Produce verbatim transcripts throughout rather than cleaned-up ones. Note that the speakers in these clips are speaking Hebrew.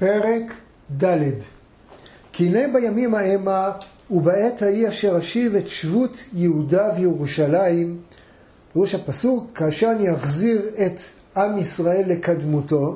פרק ד'. כי הנה בימים המה ובעת ההיא אשר אשיב את שבות יהודה וירושלים, פירוש הפסוק, כאשר אני אחזיר את עם ישראל לקדמותו,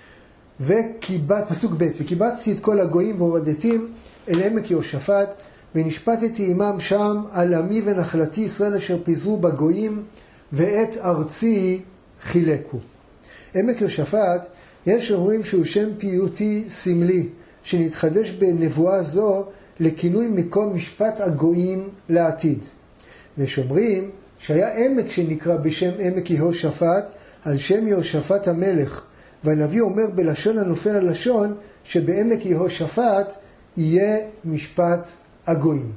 וקיבץ, פסוק ב', וקיבצתי את כל הגויים והורדתים אל עמק יהושפט, ונשפטתי עמם שם על עמי ונחלתי ישראל אשר פיזרו בגויים, ואת ארצי חילקו. עמק יהושפט, יש אומרים שהוא שם פיוטי סמלי, שנתחדש בנבואה זו לכינוי מקום משפט הגויים לעתיד. ויש אומרים שהיה עמק שנקרא בשם עמק יהושפט, על שם יהושפט המלך, והנביא אומר בלשון הנופל הלשון, שבעמק יהושפט יהיה משפט הגויים.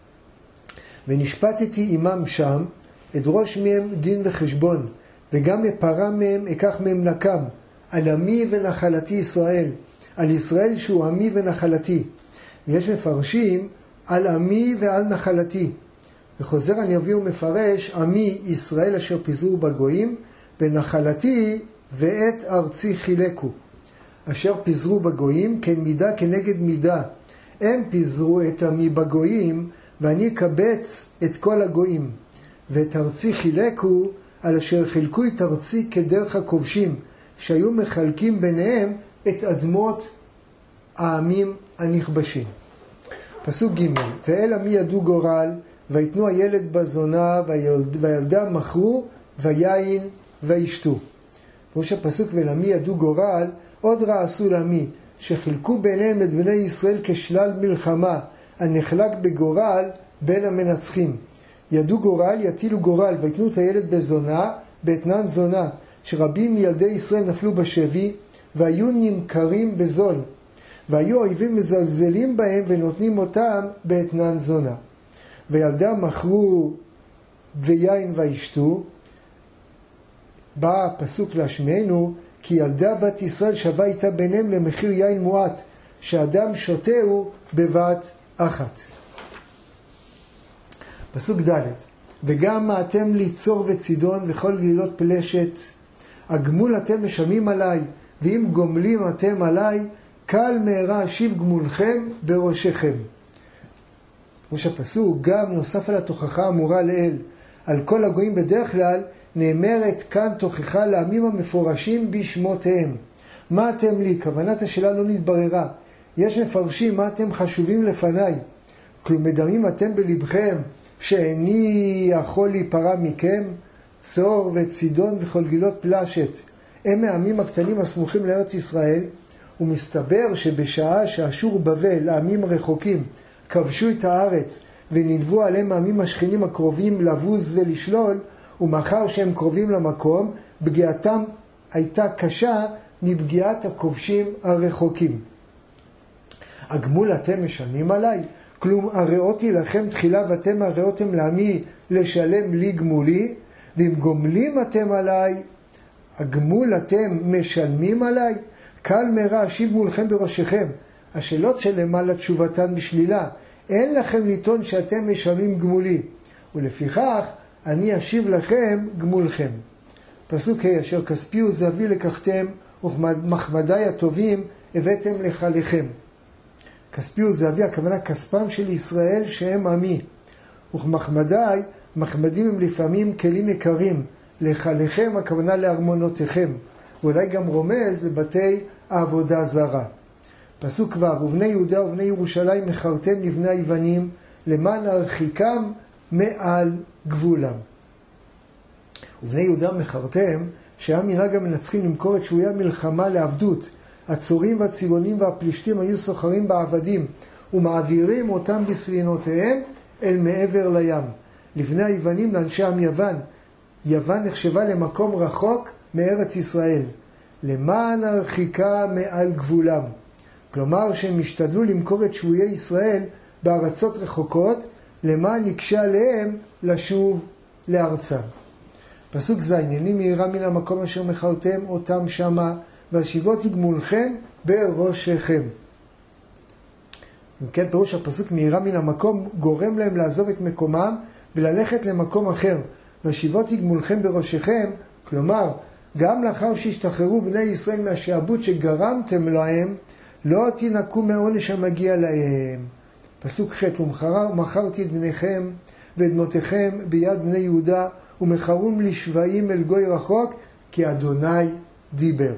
ונשפטתי עמם שם, אדרוש מהם דין וחשבון, וגם מפרה מהם אקח מהם נקם, על עמי ונחלתי ישראל, על ישראל שהוא עמי ונחלתי. ויש מפרשים על עמי ועל נחלתי. וחוזר הנביא ומפרש, עמי ישראל אשר פיזרו בגויים, ונחלתי ואת ארצי חילקו. אשר פיזרו בגויים כן מידה כנגד מידה. הם פיזרו את עמי בגויים, ואני אקבץ את כל הגויים. ואת ארצי חילקו, על אשר חילקו את ארצי כדרך הכובשים, שהיו מחלקים ביניהם את אדמות העמים הנכבשים. פסוק ג' ואל עמי ידעו גורל, ויתנו הילד בזונה, והילדה מכרו, ויין וישתו. ראש הפסוק ואל עמי ידעו גורל, עוד רע עשו לעמי, שחילקו ביניהם את בני ישראל כשלל מלחמה, הנחלק בגורל בין המנצחים. ידעו גורל, יטילו גורל, ויתנו את הילד בזונה, באתנן זונה, שרבים מילדי ישראל נפלו בשבי, והיו נמכרים בזול, והיו אויבים מזלזלים בהם ונותנים אותם באתנן זונה. וילדה מכרו ויין וישתו, בא הפסוק להשמיענו, כי ילדה בת ישראל שווה איתה ביניהם למחיר יין מועט, שאדם שותהו בבת אחת. פסוק ד' וגם אתם ליצור וצידון וכל גלילות פלשת, הגמול אתם משלמים עליי, ואם גומלים אתם עליי, קל מהרה אשיב גמולכם בראשכם. ראש הפסוק גם נוסף על התוכחה האמורה לאל, על כל הגויים בדרך כלל, נאמרת כאן תוכחה לעמים המפורשים בשמותיהם. מה אתם לי? כוונת השאלה לא נתבררה. יש מפרשים מה אתם חשובים לפניי. כלום מדמים אתם בלבכם שאיני יכול להיפרע מכם, צור וצידון וכל גלילות פלשת. הם העמים הקטנים הסמוכים לארץ ישראל, ומסתבר שבשעה שאשור ובבל, העמים הרחוקים, כבשו את הארץ ונלוו עליהם העמים השכנים הקרובים לבוז ולשלול, ומאחר שהם קרובים למקום, פגיעתם הייתה קשה מפגיעת הכובשים הרחוקים. הגמול אתם משלמים עליי? כלום הראותי לכם תחילה ואתם הראותם לעמי לשלם לי גמולי, ואם גומלים אתם עליי, הגמול אתם משלמים עליי? קל מהרה אשיב מולכם בראשכם. השאלות שלמעלה תשובתן בשלילה. אין לכם לטעון שאתם משלמים גמולי, ולפיכך אני אשיב לכם גמולכם. פסוק ה' אשר כספי וזהבי לקחתם, ומחמדי הטובים הבאתם לחליכם. כספי וזהבי, הכוונה כספם של ישראל שהם עמי. ומחמדי, מחמדים הם לפעמים כלים יקרים. לחליכם, הכוונה לארמונותיכם. ואולי גם רומז לבתי העבודה זרה. פסוק ו' ובני יהודה ובני ירושלים מכרתם לבני היוונים, למען להרחיקם מעל גבולם. ובני יהודה מכרתם, שהיה מנהג המנצחים למכור את שבויי המלחמה לעבדות. הצורים והצבעונים והפלישתים היו סוחרים בעבדים, ומעבירים אותם בספינותיהם אל מעבר לים. לבני היוונים, לאנשי עם יוון. יוון נחשבה למקום רחוק מארץ ישראל, למען הרחיקה מעל גבולם. כלומר שהם השתדלו למכור את שבויי ישראל בארצות רחוקות, למען יקשה עליהם לשוב לארצם. פסוק ז' הני מהירה מן המקום אשר מכרתם אותם שמה, והשיבותי גמולכם בראשכם. אם כן, פירוש הפסוק מהירה מן המקום גורם להם לעזוב את מקומם וללכת למקום אחר. והשיבותי גמולכם בראשכם, כלומר, גם לאחר שהשתחררו בני ישראל מהשעבוד שגרמתם להם, לא תינקו מעונש המגיע להם. פסוק ח' ומכרתי את בניכם ואת בנותיכם ביד בני יהודה ומכרום לשבעים אל גוי רחוק כי אדוני דיבר.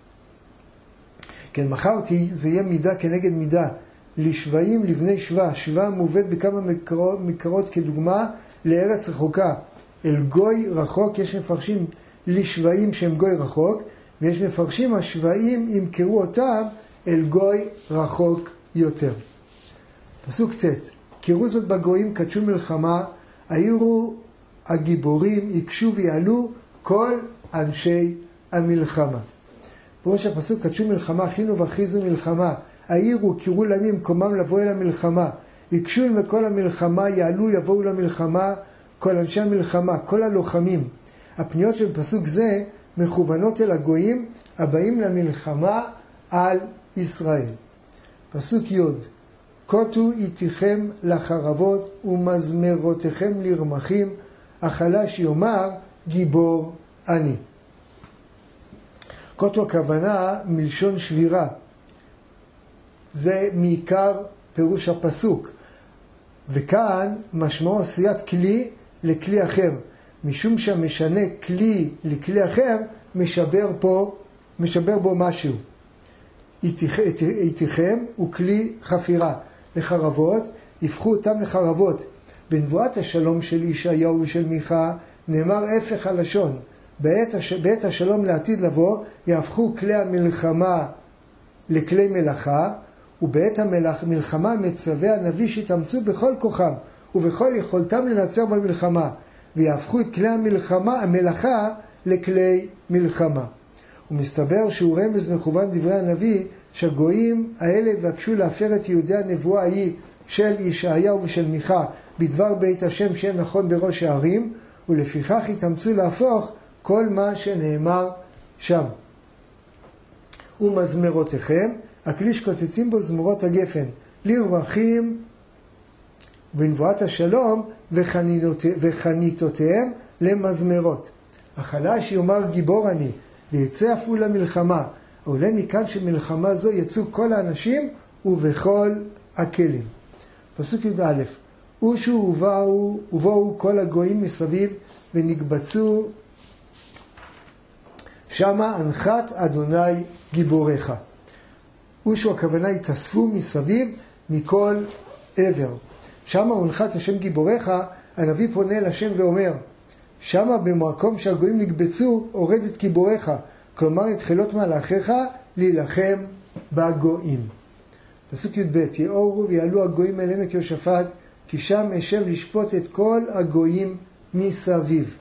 כן, מכרתי זה יהיה מידה כנגד מידה. לשבעים לבני שווה, שווה מובאת בכמה מקרות, מקרות כדוגמה לארץ רחוקה. אל גוי רחוק יש מפרשים לשבעים שהם גוי רחוק, ויש מפרשים השבעים ימכרו אותם אל גוי רחוק יותר. פסוק ט' קראו זאת בגויים קדשו מלחמה, העירו הגיבורים, יקשו ויעלו כל אנשי המלחמה. בראש הפסוק קדשו מלחמה, חינו וכריזו מלחמה, העירו, קראו להם ממקומם לבוא אל המלחמה, יקשו אל מכל המלחמה, יעלו יבואו למלחמה, כל אנשי המלחמה, כל הלוחמים. הפניות של פסוק זה מכוונות אל הגויים הבאים למלחמה על ישראל. פסוק י' קוטו איתכם לחרבות ומזמרותיכם לרמחים, החלש יאמר גיבור אני. קוטו הכוונה מלשון שבירה. זה מעיקר פירוש הפסוק. וכאן משמעו עשיית כלי לכלי אחר. משום שהמשנה כלי לכלי אחר, משבר פה, משבר בו משהו. איתכם הוא כלי חפירה. לחרבות, יפכו אותם לחרבות. בנבואת השלום של ישעיהו ושל מיכה, נאמר הפך הלשון. בעת, הש... בעת השלום לעתיד לבוא, יהפכו כלי המלחמה לכלי מלאכה, ובעת המלחמה מצווה הנביא שיתאמצו בכל כוחם, ובכל יכולתם לנצח במלחמה, ויהפכו את כלי המלחמה, המלאכה, לכלי מלחמה. ומסתבר שהוא רמז מכוון דברי הנביא, שהגויים האלה בקשו להפר את יהודי הנבואה ההיא של ישעיהו ושל מיכה, בדבר בית השם שיהיה נכון בראש הערים, ולפיכך יתאמצו להפוך כל מה שנאמר שם. ומזמרותיכם, הכלי שקוצצים בו זמורות הגפן, לרמחים בנבואת השלום וחניתותיהם למזמרות. החלש יאמר גיבור אני, ויצא אף הוא למלחמה. עולה מכאן שמלחמה זו יצאו כל האנשים ובכל הכלים. פסוק י"א אושו ובאו, ובאו כל הגויים מסביב ונקבצו שמה אנחת אדוני גיבוריך. אושו הכוונה התאספו מסביב מכל עבר. שמה הונחת השם גיבוריך, הנביא פונה אל השם ואומר, שמה במקום שהגויים נקבצו הורד את גיבוריך, כלומר את חילות מלאכיך להילחם בגויים. פסוק י"ב יאורו ויעלו הגויים אל עמק יהושפט, כי שם אשב לשפוט את כל הגויים מסביב.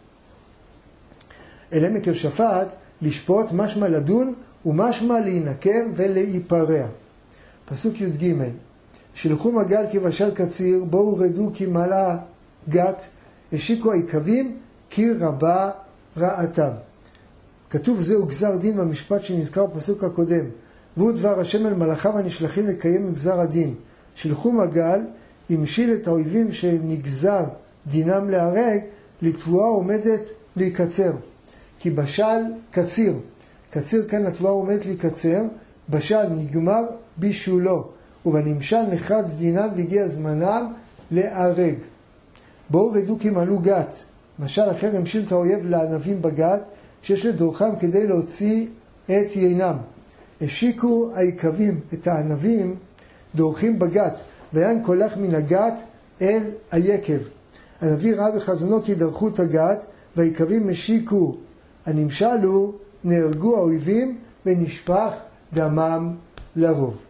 אל עמק יהושפט לשפוט משמע לדון ומשמע להינקם ולהיפרע. פסוק י"ג שלחו מגל כבשל קציר, בואו רדו כי מלא גת, השיקו העיקבים כי רבה רעתם. כתוב זהו גזר דין במשפט שנזכר בפסוק הקודם. והוא דבר השם אל מלאכיו הנשלחים לקיים גזר הדין. שלחו מגל, המשיל את האויבים שנגזר דינם להרג, לתבואה עומדת להיקצר. כי בשל קציר. קציר כאן התבואה עומדת להיקצר, בשל נגמר בישולו. ובנמשל נחרץ דינם והגיע זמנם להרג. בואו רדו כי מלאו גת. משל אחר המשיל את האויב לענבים בגת, שיש לדורכם כדי להוציא את יינם. השיקו העיקבים את הענבים דורכים בגת, ויין קולח מן הגת אל היקב. הנביא ראה בחזונו כי דרכו את הגת, והעיקבים השיקו הנמשלו, נהרגו האויבים ונשפך דמם לרוב.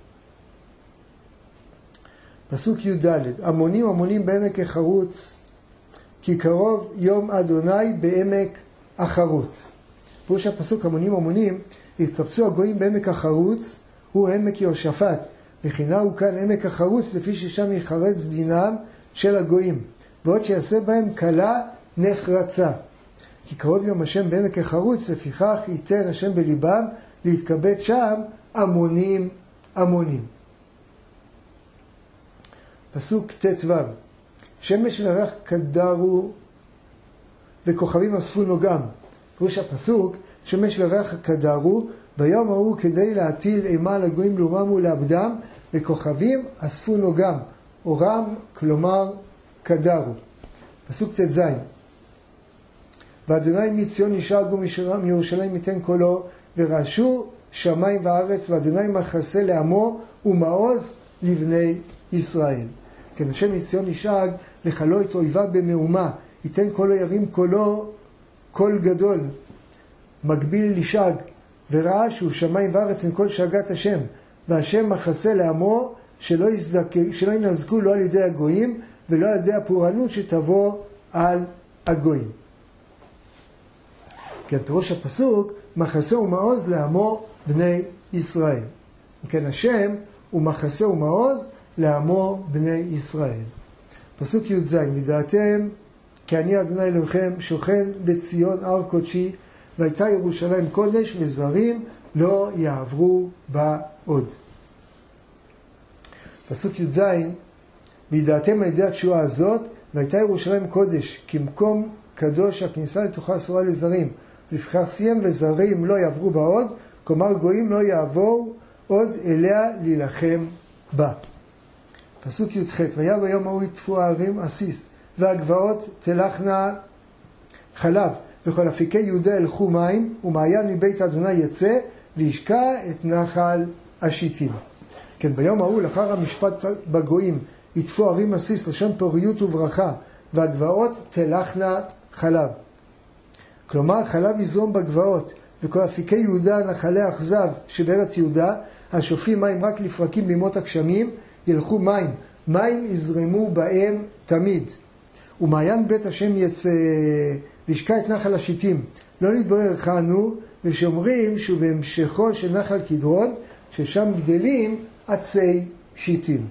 פסוק י"ד המונים המונים בעמק החרוץ, כי קרוב יום אדוני בעמק החרוץ. פירוש הפסוק המונים המונים, התקבצו הגויים בעמק החרוץ, הוא עמק יהושפט, וכינה הוא כאן עמק החרוץ לפי ששם יחרץ דינם של הגויים, ועוד שיעשה בהם קלה נחרצה. כי קרוב יום השם בעמק החרוץ, לפיכך ייתן השם בליבם להתקבץ שם המונים המונים. פסוק ט"ו שמש וירח קדרו וכוכבים אספו נוגם. פירוש הפסוק שמש וירח קדרו, ביום ההוא כדי להטיל אימה לגויים לאומם ולעבדם, וכוכבים אספו נוגם, אורם, כלומר קדרו. פסוק ת' ז' ואדוני מציון ישאגו מירושלים ייתן קולו, ורעשו שמיים וארץ, ואדוני מחסה לעמו ומעוז לבני ישראל. כן, השם מציון ישאג לכלו את אויביו במהומה, ייתן קולו ירים קולו קול גדול, מקביל לשאג, ורעשו שמיים וארץ מכל שאגת השם, והשם מחסה לעמו שלא, יזדק, שלא ינזקו לא על ידי הגויים ולא על ידי הפורענות שתבוא על הגויים. כן, פירוש הפסוק, מחסה ומעוז לעמו בני ישראל. כן, השם הוא מחסה ומעוז לעמו בני ישראל. פסוק י' ז' וידעתם כי אני אדוני אלוהיכם שוכן בציון הר קודשי, והייתה ירושלים קודש וזרים לא יעברו בה עוד. פסוק י' ז' וידעתם על ידי התשועה הזאת, והייתה ירושלים קודש כמקום קדוש הכניסה לתוכה אסורה לזרים, לפיכך סיים וזרים לא יעברו בה עוד, כלומר גויים לא יעבור עוד אליה להילחם בה. פסוק י' ח' והיה ביום ההוא יטפו הערים עסיס, והגבעות תלכנה חלב, וכל אפיקי יהודה ילכו מים, ומעיין מבית אדוני יצא, וישקע את נחל השיטים. כן, ביום ההוא לאחר המשפט בגויים, יטפו ערים עסיס לשון פוריות וברכה, והגבעות תלכנה חלב. כלומר חלב יזרום בגבעות, וכל אפיקי יהודה נחלי אכזב שבארץ יהודה, השופים מים רק לפרקים בימות הגשמים, ילכו מים, מים יזרמו בהם תמיד. ומעיין בית השם יצא וישקע את נחל השיטים. לא נתברר חנו, ושאומרים שהוא בהמשכו של נחל קדרון, ששם גדלים עצי שיטים.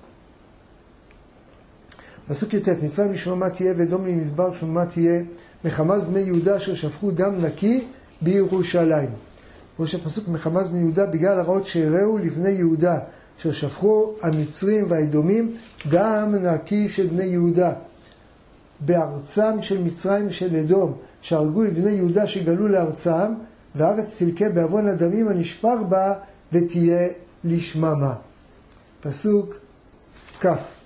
פסוק י"ט מצרים לשממה תהיה ואדום למדבר שממה תהיה, מחמס בני יהודה אשר שפכו דם נקי בירושלים. ראש הפסוק מחמס בני יהודה בגלל הרעות שהראו לבני יהודה, אשר שפכו המצרים והאדומים דם נקי של בני יהודה. בארצם של מצרים ושל אדום, שהרגו את בני יהודה שגלו לארצם, והארץ תלקה בעוון הדמים הנשפר בה ותהיה לשממה. פסוק כ'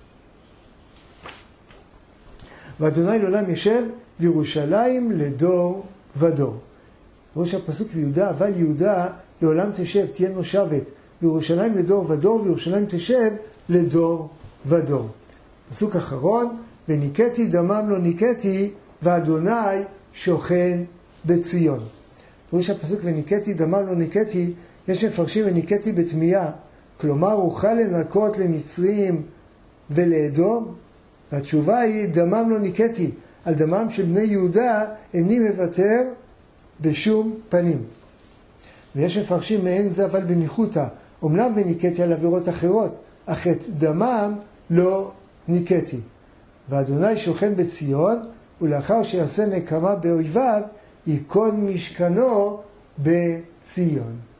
ואדוני לעולם ישב וירושלים לדור ודור. ראש הפסוק ויהודה, אבל יהודה לעולם תשב, תהיה נושבת, וירושלים לדור ודור, וירושלים תשב לדור ודור. פסוק אחרון, וניקתי דמם לא ניקתי, ואדוני שוכן בציון. ראש הפסוק וניקתי דמם לא ניקתי, יש מפרשים וניקתי בתמייה, כלומר אוכל לנקות למצרים ולאדום, והתשובה היא דמם לא ניקתי, על דמם של בני יהודה איני מוותר בשום פנים. ויש מפרשים מעין זה אבל בניחותא, אומנם וניקתי על עבירות אחרות, אך את דמם לא ניקתי. ואדוני שוכן בציון, ולאחר שיעשה נקמה באויביו, ייכון משכנו בציון.